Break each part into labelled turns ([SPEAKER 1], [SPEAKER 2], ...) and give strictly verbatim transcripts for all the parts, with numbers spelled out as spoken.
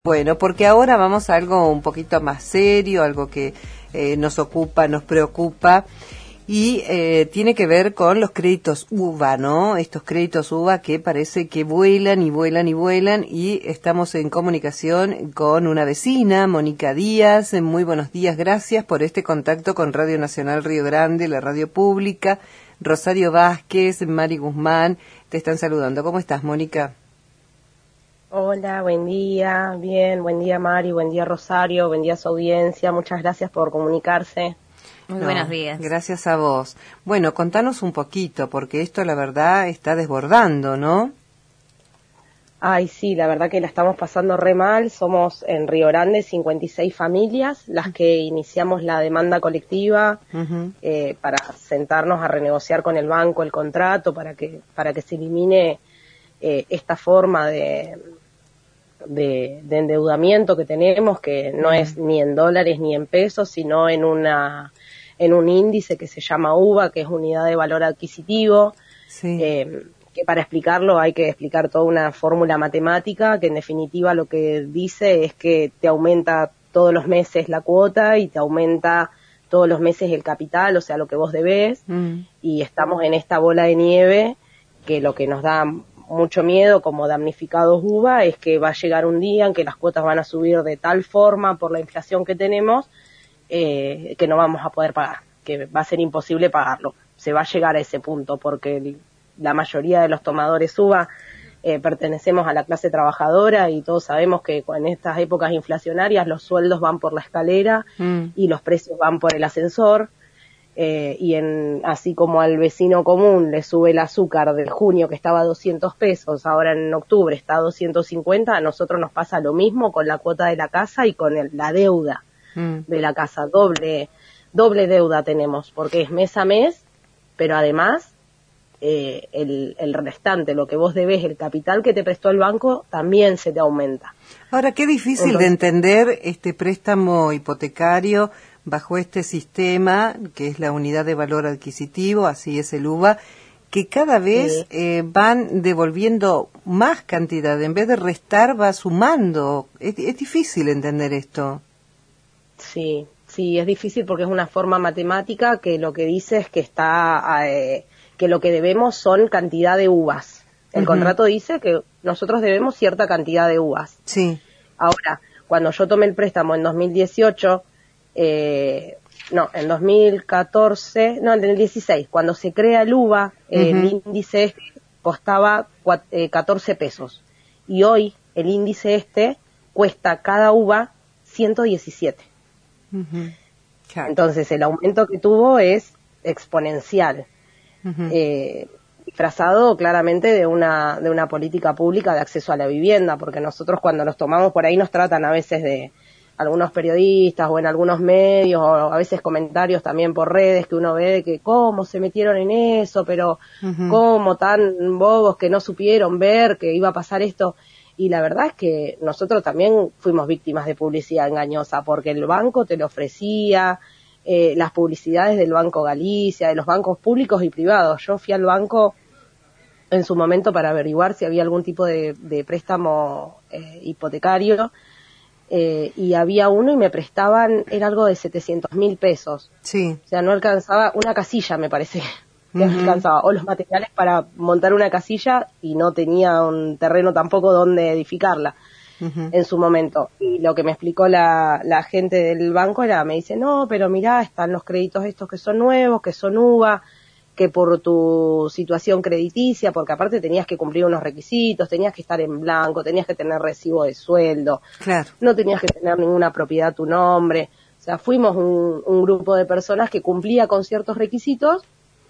[SPEAKER 1] Bueno, porque ahora vamos a algo un poquito más serio, algo que eh, nos ocupa, nos preocupa, y eh, tiene que ver con los créditos U V A, ¿no? Estos créditos U V A que parece que vuelan y vuelan y vuelan, y estamos en comunicación con una vecina, Mónica Díaz. Muy buenos días, gracias por este contacto con Radio Nacional Río Grande, la radio pública. Rosario Vázquez, Mari Guzmán, te están saludando. ¿Cómo estás, Mónica?
[SPEAKER 2] Hola, buen día, bien, buen día Mari, buen día Rosario, buen día a su audiencia, muchas gracias por comunicarse.
[SPEAKER 3] Muy
[SPEAKER 1] No,
[SPEAKER 3] buenos días.
[SPEAKER 1] Gracias a vos. Bueno, contanos un poquito, porque esto la verdad está desbordando, ¿no?
[SPEAKER 2] Ay, sí, la verdad que la estamos pasando re mal, somos en Río Grande cincuenta y seis familias las que iniciamos la demanda colectiva uh-huh. eh, para sentarnos a renegociar con el banco el contrato, para que, para que se elimine eh, esta forma de... De, de endeudamiento que tenemos, que no es ni en dólares ni en pesos, sino en una en un índice que se llama U V A, que es unidad de valor adquisitivo, sí. eh, que para explicarlo hay que explicar toda una fórmula matemática, que en definitiva lo que dice es que te aumenta todos los meses la cuota y te aumenta todos los meses el capital, o sea, lo que vos debés, mm. y estamos en esta bola de nieve que lo que nos da mucho miedo como damnificados U V A es que va a llegar un día en que las cuotas van a subir de tal forma por la inflación que tenemos eh, que no vamos a poder pagar, que va a ser imposible pagarlo. Se va a llegar a ese punto porque el, la mayoría de los tomadores U V A eh, pertenecemos a la clase trabajadora y todos sabemos que en estas épocas inflacionarias los sueldos van por la escalera mm. y los precios van por el ascensor. Eh, y en así como al vecino común le sube el azúcar del junio que estaba a doscientos pesos, ahora en octubre está a doscientos cincuenta, a nosotros nos pasa lo mismo con la cuota de la casa y con el, la deuda mm. de la casa, doble doble deuda tenemos, porque es mes a mes, pero además eh, el, el restante, lo que vos debés, el capital que te prestó el banco, también se te aumenta.
[SPEAKER 1] Ahora, qué difícil Entonces, de entender este préstamo hipotecario bajo este sistema, que es la unidad de valor adquisitivo, así es el U V A, que cada vez sí. eh, van devolviendo más cantidad, en vez de restar va sumando. Es, es difícil entender esto.
[SPEAKER 2] Sí, sí, es difícil porque es una forma matemática que lo que dice es que está, eh, que lo que debemos son cantidad de U V As. El uh-huh. contrato dice que nosotros debemos cierta cantidad de U V As.
[SPEAKER 1] Sí.
[SPEAKER 2] Ahora, cuando yo tomé el préstamo en dos mil dieciocho, Eh, no, en dos mil catorce, no, en el dieciséis, cuando se crea el U V A, uh-huh. el índice este costaba catorce pesos y hoy el índice este cuesta cada U V A ciento diecisiete. Uh-huh. Claro. Entonces el aumento que tuvo es exponencial, uh-huh. eh, disfrazado claramente de una de una política pública de acceso a la vivienda, porque nosotros cuando nos tomamos por ahí nos tratan a veces de algunos periodistas o en algunos medios o a veces comentarios también por redes que uno ve de que cómo se metieron en eso, pero uh-huh. cómo tan bobos que no supieron ver que iba a pasar esto. Y la verdad es que nosotros también fuimos víctimas de publicidad engañosa porque el banco te lo ofrecía, eh, las publicidades del Banco Galicia, de los bancos públicos y privados. Yo fui al banco en su momento para averiguar si había algún tipo de, de préstamo eh, hipotecario. Eh, y había uno y me prestaban, era algo de setecientos mil pesos.
[SPEAKER 1] Sí.
[SPEAKER 2] O sea, no alcanzaba, una casilla me parece que uh-huh. alcanzaba, o los materiales para montar una casilla y no tenía un terreno tampoco donde edificarla uh-huh. en su momento. Y lo que me explicó la, la gente del banco era, me dice, no, pero mirá, están los créditos estos que son nuevos, que son U V A, que por tu situación crediticia, porque aparte tenías que cumplir unos requisitos, tenías que estar en blanco, tenías que tener recibo de sueldo,
[SPEAKER 1] claro.
[SPEAKER 2] no tenías que tener ninguna propiedad a tu nombre. O sea, fuimos un, un grupo de personas que cumplía con ciertos requisitos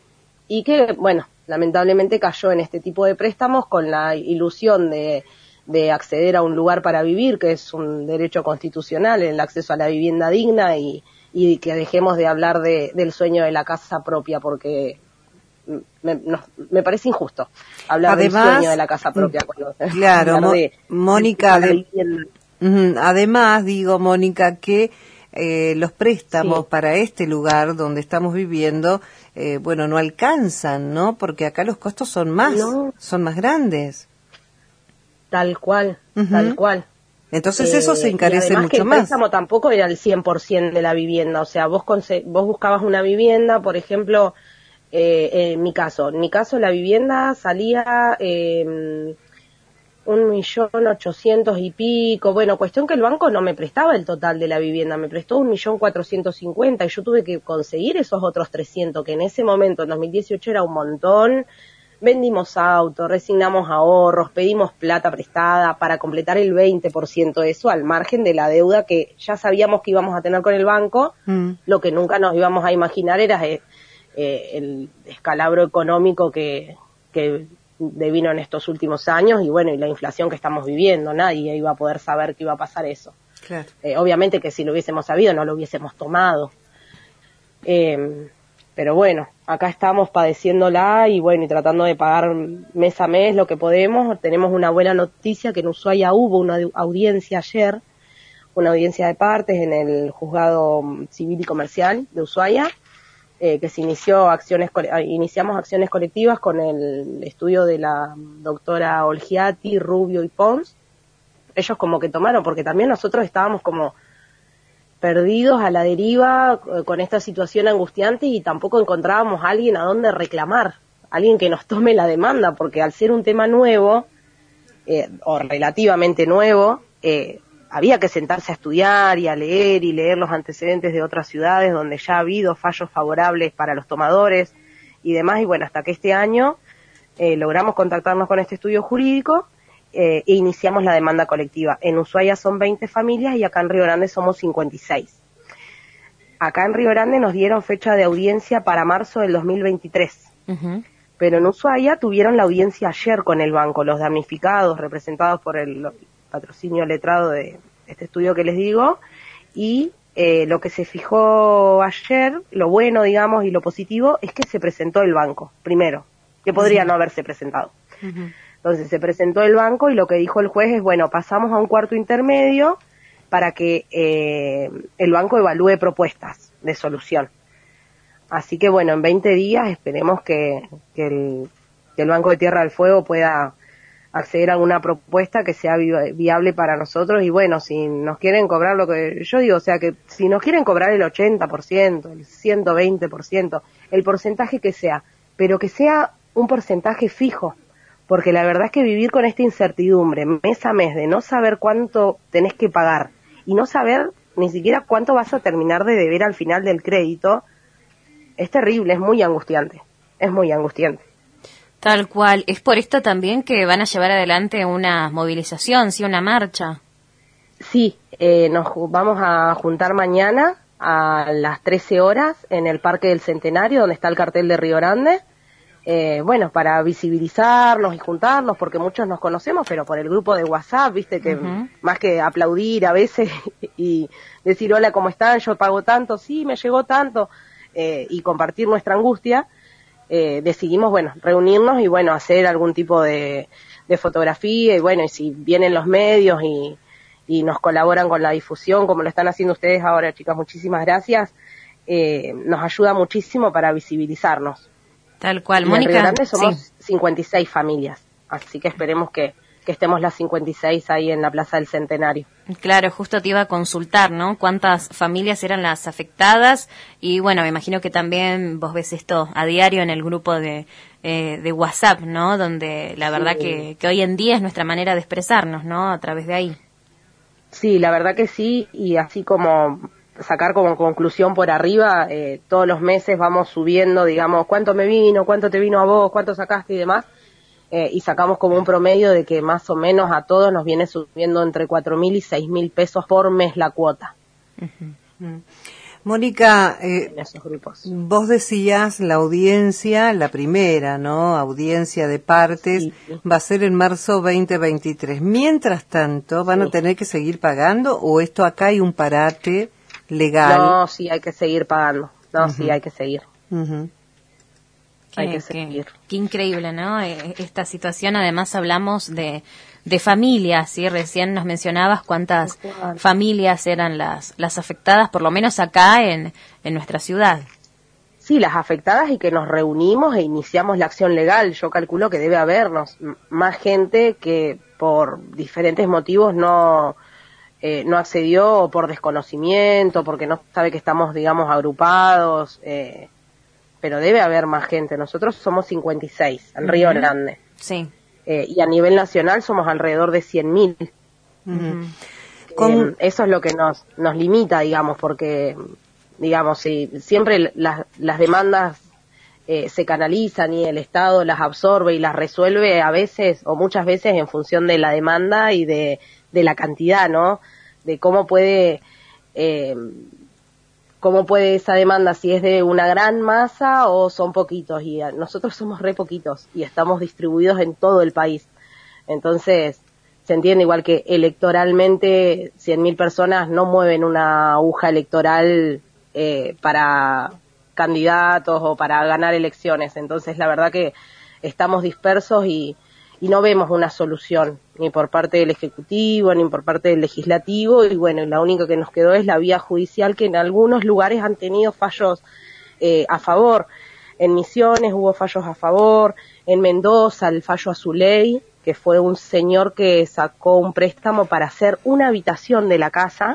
[SPEAKER 2] y que, bueno, lamentablemente cayó en este tipo de préstamos con la ilusión de, de acceder a un lugar para vivir, que es un derecho constitucional, el acceso a la vivienda digna, y, y que dejemos de hablar de, del sueño de la casa propia, porque Me, no, me parece injusto hablar
[SPEAKER 1] además,
[SPEAKER 2] del sueño de la casa propia. Cuando,
[SPEAKER 1] claro, Mo,
[SPEAKER 2] de,
[SPEAKER 1] Mónica,
[SPEAKER 2] de,
[SPEAKER 1] de, uh, además digo, Mónica, que eh, los préstamos sí. para este lugar donde estamos viviendo, eh, bueno, no alcanzan, ¿no? Porque acá los costos son más, no. son más grandes.
[SPEAKER 2] Tal cual, uh-huh. tal cual.
[SPEAKER 1] Entonces eso se encarece
[SPEAKER 2] y además
[SPEAKER 1] mucho
[SPEAKER 2] que el
[SPEAKER 1] más.
[SPEAKER 2] préstamo tampoco era el cien por ciento de la vivienda, o sea, vos conse- vos buscabas una vivienda, por ejemplo, eh, en mi caso, en mi caso la vivienda salía eh, un millón ochocientos y pico, bueno, cuestión que el banco no me prestaba el total de la vivienda, me prestó un millón cuatrocientos cincuenta y yo tuve que conseguir esos otros trescientos, que en ese momento, en dos mil dieciocho, era un montón. Vendimos autos, resignamos ahorros, pedimos plata prestada para completar el veinte por ciento de eso, al margen de la deuda que ya sabíamos que íbamos a tener con el banco. Mm. Lo que nunca nos íbamos a imaginar era eh, eh, el descalabro económico que, que devino en estos últimos años y bueno, y la inflación que estamos viviendo. Nadie iba a poder saber que iba a pasar eso. Claro. Eh, obviamente que si lo hubiésemos sabido no lo hubiésemos tomado. Eh, Pero bueno, acá estamos padeciéndola y bueno, y tratando de pagar mes a mes lo que podemos. Tenemos una buena noticia que en Ushuaia hubo una audiencia ayer, una audiencia de partes en el Juzgado Civil y Comercial de Ushuaia, eh, que se inició acciones, iniciamos acciones colectivas con el estudio de la doctora Olgiati, Rubio y Pons. Ellos como que tomaron, porque también nosotros estábamos como perdidos a la deriva con esta situación angustiante y tampoco encontrábamos a alguien a dónde reclamar, alguien que nos tome la demanda, porque al ser un tema nuevo, eh, o relativamente nuevo, eh, había que sentarse a estudiar y a leer y leer los antecedentes de otras ciudades donde ya ha habido fallos favorables para los tomadores y demás, y bueno, hasta que este año eh, logramos contactarnos con este estudio jurídico Eh, e iniciamos la demanda colectiva. En Ushuaia son veinte familias y acá en Río Grande somos cincuenta y seis. Acá en Río Grande nos dieron fecha de audiencia para marzo del dos mil veintitrés. Uh-huh. Pero en Ushuaia tuvieron la audiencia ayer con el banco, los damnificados representados por el patrocinio letrado de este estudio que les digo, y eh, lo que se fijó ayer, lo bueno, digamos, y lo positivo, es que se presentó el banco, primero, que podría uh-huh. no haberse presentado. Uh-huh. Entonces se presentó el banco y lo que dijo el juez es, bueno, pasamos a un cuarto intermedio para que eh, el banco evalúe propuestas de solución. Así que bueno, en veinte días esperemos que, que, el, que el Banco de Tierra del Fuego pueda acceder a alguna propuesta que sea vi- viable para nosotros y bueno, si nos quieren cobrar lo que yo digo, o sea que si nos quieren cobrar el ochenta por ciento, el ciento veinte por ciento, el porcentaje que sea, pero que sea un porcentaje fijo. Porque la verdad es que vivir con esta incertidumbre mes a mes de no saber cuánto tenés que pagar y no saber ni siquiera cuánto vas a terminar de deber al final del crédito, es terrible, es muy angustiante, es muy angustiante.
[SPEAKER 3] Tal cual, es por esto también que van a llevar adelante una movilización, ¿sí? Una marcha.
[SPEAKER 2] Sí, eh, nos vamos a juntar mañana a las trece horas en el Parque del Centenario, donde está el cartel de Río Grande. Eh, bueno, para visibilizarnos y juntarnos, porque muchos nos conocemos, pero por el grupo de WhatsApp, viste, que uh-huh. más que aplaudir a veces y decir hola, ¿cómo están? Yo pago tanto, sí, me llegó tanto, eh, y compartir nuestra angustia, eh, decidimos, bueno, reunirnos y bueno, hacer algún tipo de, de fotografía y bueno, y si vienen los medios y, y nos colaboran con la difusión, como lo están haciendo ustedes ahora, chicas, muchísimas gracias, eh, nos ayuda muchísimo para visibilizarnos.
[SPEAKER 3] Tal cual,
[SPEAKER 2] y
[SPEAKER 3] Mónica.
[SPEAKER 2] En Río Grande somos
[SPEAKER 3] sí.
[SPEAKER 2] cincuenta y seis familias, así que esperemos que, que estemos las cincuenta y seis ahí en la Plaza del Centenario.
[SPEAKER 3] Claro, justo te iba a consultar, ¿no? ¿Cuántas familias eran las afectadas? Y bueno, me imagino que también vos ves esto a diario en el grupo de, eh, de WhatsApp, ¿no? Donde la verdad sí. que, que hoy en día es nuestra manera de expresarnos, ¿no? A través de ahí.
[SPEAKER 2] Sí, la verdad que sí, y así como sacar como conclusión por arriba, eh, todos los meses vamos subiendo, digamos, cuánto me vino, cuánto te vino a vos, cuánto sacaste y demás, eh, y sacamos como un promedio de que más o menos a todos nos viene subiendo entre cuatro mil y seis mil pesos por mes la cuota.
[SPEAKER 1] Uh-huh. Uh-huh. Mónica, eh, vos decías la audiencia, la primera, ¿no? Audiencia de partes, sí, sí. va a ser en marzo veinte veintitrés. Mientras tanto, ¿van sí. a tener que seguir pagando o esto acá hay un parate legal?
[SPEAKER 2] No, sí, hay que seguir pagando. No, uh-huh. sí, hay que seguir.
[SPEAKER 1] Uh-huh.
[SPEAKER 2] Hay
[SPEAKER 3] qué,
[SPEAKER 2] que seguir.
[SPEAKER 3] Qué, qué increíble, ¿no? Esta situación, además hablamos de, de familias, ¿sí? Recién nos mencionabas cuántas uh-huh. familias eran las, las afectadas, por lo menos acá en, en nuestra ciudad.
[SPEAKER 2] Sí, las afectadas y que nos reunimos e iniciamos la acción legal. Yo calculo que debe habernos más gente que por diferentes motivos no eh, no accedió por desconocimiento, porque no sabe que estamos, digamos, agrupados, eh, pero debe haber más gente. Nosotros somos cincuenta y seis en Río Grande.
[SPEAKER 3] Sí.
[SPEAKER 2] Eh, y a nivel nacional somos alrededor de cien mil.
[SPEAKER 1] Uh-huh.
[SPEAKER 2] Eh, eso es lo que nos nos limita, digamos, porque, digamos, si siempre las, las demandas eh, se canalizan y el Estado las absorbe y las resuelve a veces o muchas veces en función de la demanda y de, de la cantidad, ¿no? De cómo puede... Eh, cómo puede esa demanda, si es de una gran masa o son poquitos, y nosotros somos re poquitos y estamos distribuidos en todo el país. Entonces, se entiende igual que electoralmente cien mil personas no mueven una aguja electoral eh, para candidatos o para ganar elecciones. Entonces, la verdad que estamos dispersos y, y no vemos una solución, ni por parte del Ejecutivo, ni por parte del Legislativo, y bueno, la única que nos quedó es la vía judicial, que en algunos lugares han tenido fallos eh, a favor. En Misiones hubo fallos a favor, en Mendoza el fallo Azuley, que fue un señor que sacó un préstamo para hacer una habitación de la casa,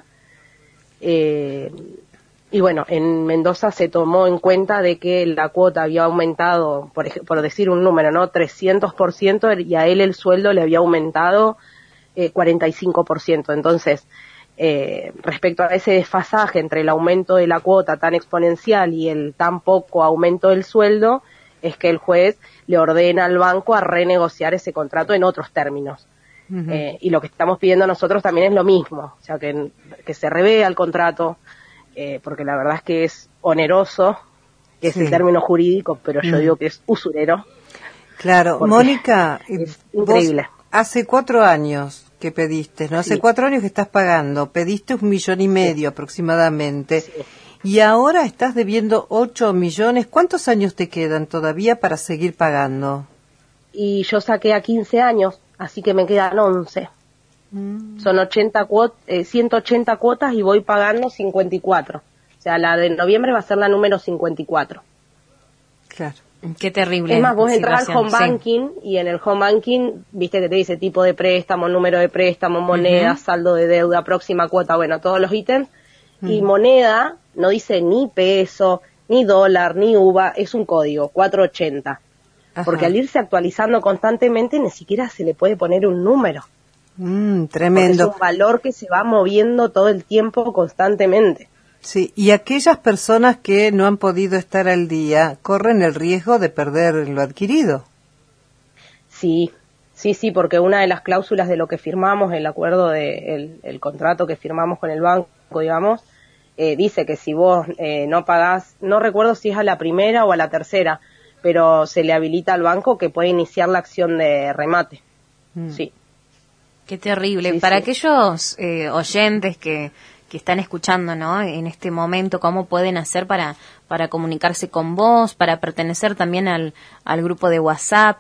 [SPEAKER 2] eh, y bueno, en Mendoza se tomó en cuenta de que la cuota había aumentado, por, ej- por decir un número, ¿no? trescientos por ciento, y a él el sueldo le había aumentado eh, cuarenta y cinco por ciento. Entonces, eh, respecto a ese desfasaje entre el aumento de la cuota tan exponencial y el tan poco aumento del sueldo, es que el juez le ordena al banco a renegociar ese contrato en otros términos. Uh-huh. Eh, y lo que estamos pidiendo nosotros también es lo mismo, o sea, que, que se revea el contrato, Eh, porque la verdad es que es oneroso, que
[SPEAKER 1] sí.
[SPEAKER 2] es el término jurídico, pero yo mm. digo que es usurero.
[SPEAKER 1] Claro, Mónica,
[SPEAKER 2] es increíble.
[SPEAKER 1] Vos hace cuatro años que pediste, ¿no? Hace
[SPEAKER 2] sí.
[SPEAKER 1] cuatro años que estás pagando, pediste un millón y medio sí. aproximadamente,
[SPEAKER 2] sí.
[SPEAKER 1] y ahora estás debiendo ocho millones. ¿Cuántos años te quedan todavía para seguir pagando?
[SPEAKER 2] Y yo saqué a quince años, así que me quedan once. Son ochenta cuot- eh, ciento ochenta cuotas y voy pagando cincuenta y cuatro. O sea, la de noviembre va a ser la número cincuenta y cuatro.
[SPEAKER 1] Claro.
[SPEAKER 3] Qué terrible.
[SPEAKER 2] Es más, vos entras al home
[SPEAKER 3] sí.
[SPEAKER 2] banking y en el home banking, viste que te dice tipo de préstamo, número de préstamo, moneda, uh-huh. saldo de deuda, próxima cuota, bueno, todos los ítems. Uh-huh. Y moneda no dice ni peso, ni dólar, ni uva, es un código, cuatrocientos ochenta. Ajá. Porque al irse actualizando constantemente ni siquiera se le puede poner un número.
[SPEAKER 1] Mm, tremendo.
[SPEAKER 2] Porque es un valor que se va moviendo todo el tiempo constantemente.
[SPEAKER 1] Sí, y aquellas personas que no han podido estar al día corren el riesgo de perder lo adquirido.
[SPEAKER 2] Sí, sí, sí, porque una de las cláusulas de lo que firmamos, el acuerdo de el, el contrato que firmamos con el banco, digamos, eh, dice que si vos eh, no pagás, no recuerdo si es a la primera o a la tercera, pero se le habilita al banco que puede iniciar la acción de remate. Mm. Sí.
[SPEAKER 3] Qué terrible.
[SPEAKER 2] Sí,
[SPEAKER 3] Para
[SPEAKER 2] sí.
[SPEAKER 3] aquellos eh, oyentes que, que están escuchando, ¿no? En este momento, ¿cómo pueden hacer para, para comunicarse con vos, para pertenecer también al, al grupo de WhatsApp?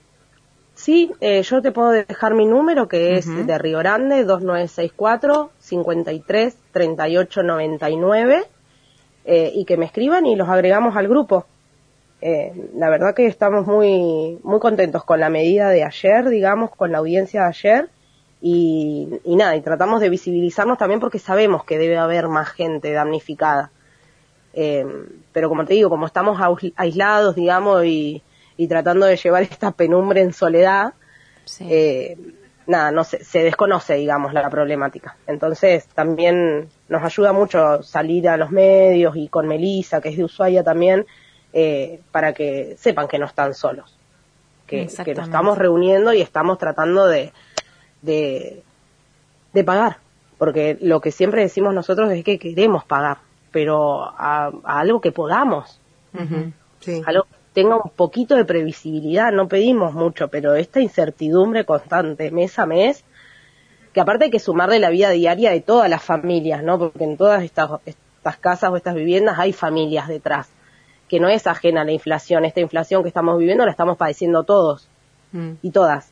[SPEAKER 2] Sí, eh, yo te puedo dejar mi número, que es uh-huh. de Río Grande, dos nueve seis cuatro, cinco tres, tres ocho nueve nueve, eh, y que me escriban y los agregamos al grupo. Eh, la verdad que estamos muy, muy contentos con la medida de ayer, digamos, con la audiencia de ayer. Y, y nada, y tratamos de visibilizarnos también porque sabemos que debe haber más gente damnificada. Eh, pero como te digo, como estamos aislados, digamos, y, y tratando de llevar esta penumbre en soledad, sí. eh, nada, no se, se desconoce, digamos, la problemática. Entonces también nos ayuda mucho salir a los medios y con Melissa, que es de Ushuaia también, eh, para que sepan que no están solos, que, que nos estamos reuniendo y estamos tratando de De, de pagar, porque lo que siempre decimos nosotros es que queremos pagar, pero a, a algo que podamos,
[SPEAKER 1] uh-huh. sí.
[SPEAKER 2] algo que tenga un poquito de previsibilidad. No pedimos mucho, pero esta incertidumbre constante, mes a mes, que aparte hay que sumarle la vida diaria de todas las familias, ¿no? Porque en todas estas, estas casas o estas viviendas hay familias detrás, que no es ajena a la inflación. Esta inflación que estamos viviendo la estamos padeciendo todos uh-huh. y todas.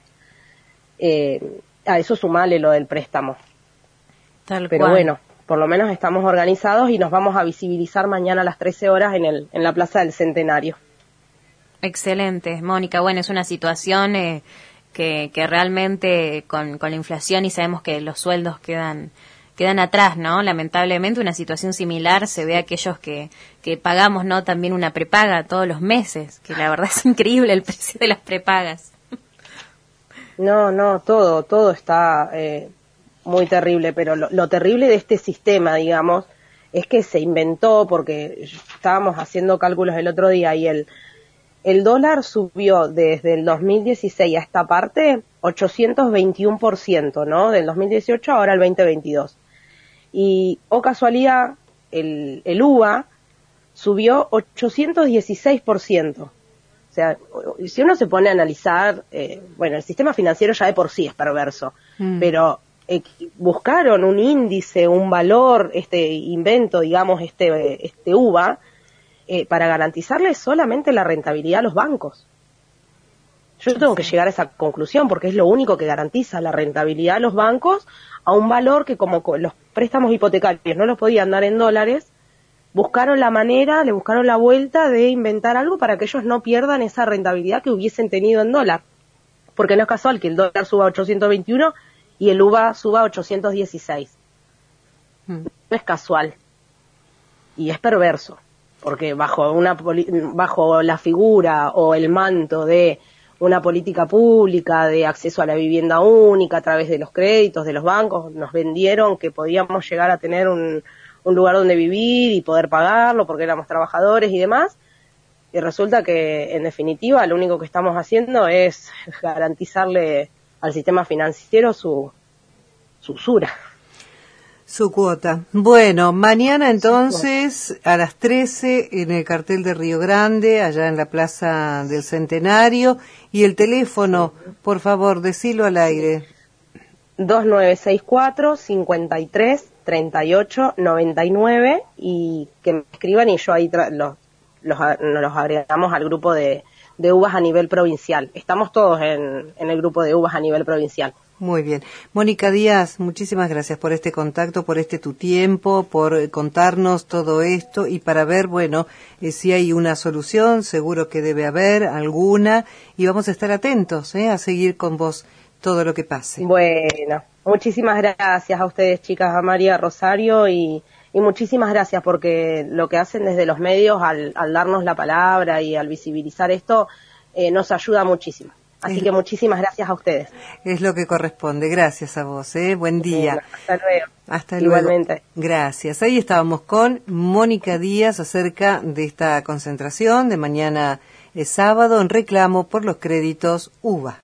[SPEAKER 2] Eh, a eso sumale lo del préstamo.
[SPEAKER 3] Tal
[SPEAKER 2] Pero
[SPEAKER 3] cual.
[SPEAKER 2] bueno, por lo menos estamos organizados y nos vamos a visibilizar mañana a las trece horas en el en la Plaza del Centenario.
[SPEAKER 3] Excelente, Mónica. Bueno, es una situación eh, que, que realmente con, con la inflación, y sabemos que los sueldos quedan quedan atrás, ¿no? Lamentablemente una situación similar se ve a aquellos que, que pagamos, ¿no? También una prepaga todos los meses, que la verdad es increíble el precio de las prepagas.
[SPEAKER 2] No, no, todo, todo está eh, muy terrible, pero lo, lo terrible de este sistema, digamos, es que se inventó, porque estábamos haciendo cálculos el otro día y el, el dólar subió desde el dos mil dieciséis a esta parte ochocientos veintiuno por ciento, ¿no? Del dos mil dieciocho ahora el veinte veintidós. Y, oh casualidad, el, el U V A subió ochocientos dieciséis por ciento. O sea, si uno se pone a analizar, eh, bueno, el sistema financiero ya de por sí es perverso, mm. pero eh, buscaron un índice, un valor, este invento, digamos, este, este U V A, eh, para garantizarle solamente la rentabilidad a los bancos. Yo tengo que llegar a esa conclusión porque es lo único que garantiza la rentabilidad a los bancos a un valor que, como los préstamos hipotecarios no los podían dar en dólares, buscaron la manera, le buscaron la vuelta de inventar algo para que ellos no pierdan esa rentabilidad que hubiesen tenido en dólar. Porque no es casual que el dólar suba a ochocientos veintiuno y el U V A suba a ochocientos dieciséis. Hmm. No es casual. Y es perverso. Porque bajo una bajo la figura o el manto de una política pública de acceso a la vivienda única a través de los créditos de los bancos, nos vendieron que podíamos llegar a tener un, un lugar donde vivir y poder pagarlo porque éramos trabajadores y demás, y resulta que en definitiva lo único que estamos haciendo es garantizarle al sistema financiero su, su usura.
[SPEAKER 1] Su cuota. Bueno, mañana entonces a las trece en el cartel de Río Grande, allá en la Plaza del Centenario, y el teléfono, por favor, decilo al aire.
[SPEAKER 2] dos nueve seis cuatro, cinco tres, tres ocho, nueve nueve y que me escriban y yo ahí tra- los, los, los agregamos al grupo de, de U V As a nivel provincial. Estamos todos en, en el grupo de U V As a nivel provincial.
[SPEAKER 1] Muy bien. Mónica Díaz, muchísimas gracias por este contacto, por este tu tiempo, por eh, contarnos todo esto y para ver, bueno, eh, si hay una solución, seguro que debe haber alguna, y vamos a estar atentos eh, a seguir con vos todo lo que pase.
[SPEAKER 2] Bueno, muchísimas gracias a ustedes, chicas, a María, Rosario, y, y muchísimas gracias porque lo que hacen desde los medios al, al darnos la palabra y al visibilizar esto eh, nos ayuda muchísimo. Así es, que muchísimas gracias a ustedes.
[SPEAKER 1] Es lo que corresponde. Gracias a vos, ¿eh? Buen día.
[SPEAKER 2] Bueno, hasta luego.
[SPEAKER 1] Hasta luego.
[SPEAKER 2] Igualmente.
[SPEAKER 1] Gracias. Ahí estábamos con Mónica Díaz acerca de esta concentración de mañana eh, sábado en reclamo por los créditos U V A.